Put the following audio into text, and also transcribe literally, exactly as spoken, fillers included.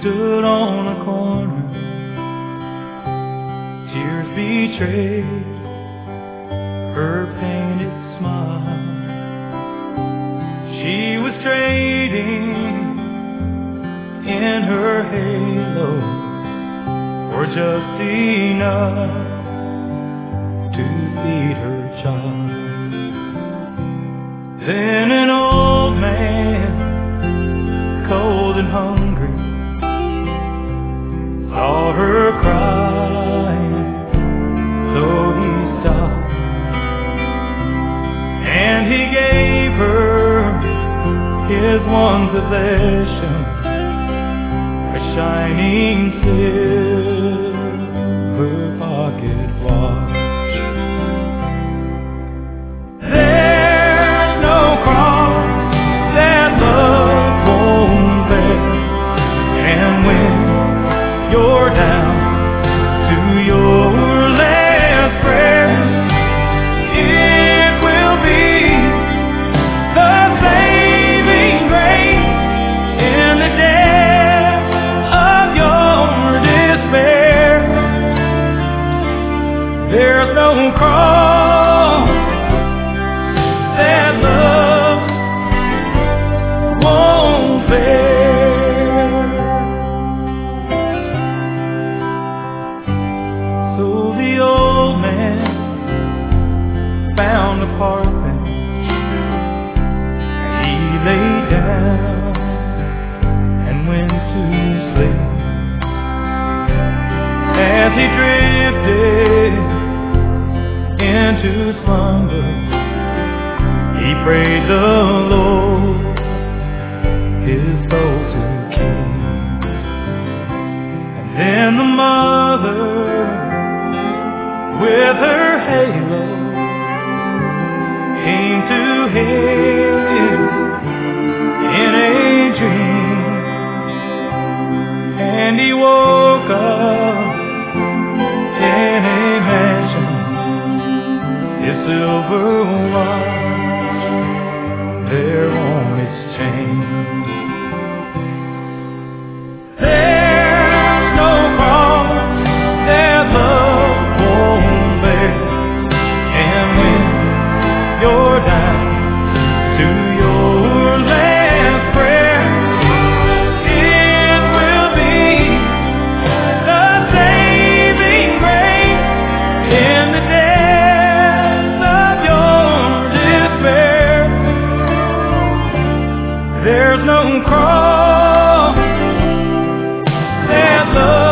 stood on a corner. Tears betrayed her painted smile. She was trading in her halo for just enough to feed her child. Then an old man, cold and hungry, saw her crying, so he stopped, and he gave her his one possession, a shining silver pocket watch. There's no cross that love won't bear, and when you're down to your last prayer, it will be the saving grace in the depths of your despair. There's no cross that love won't bear. So the old man found a park bench, and he lay down and went to sleep. As he drifted into slumber, he prayed the Lord his soul to keep. And then the mother with her halo came to him in a dream, and he woke up in a mansion, his silver watch there on its chain. There's no cross that love won't bear, and when you're down to your last prayer, it will be the saving grace in the depths of your despair. There's no cross that love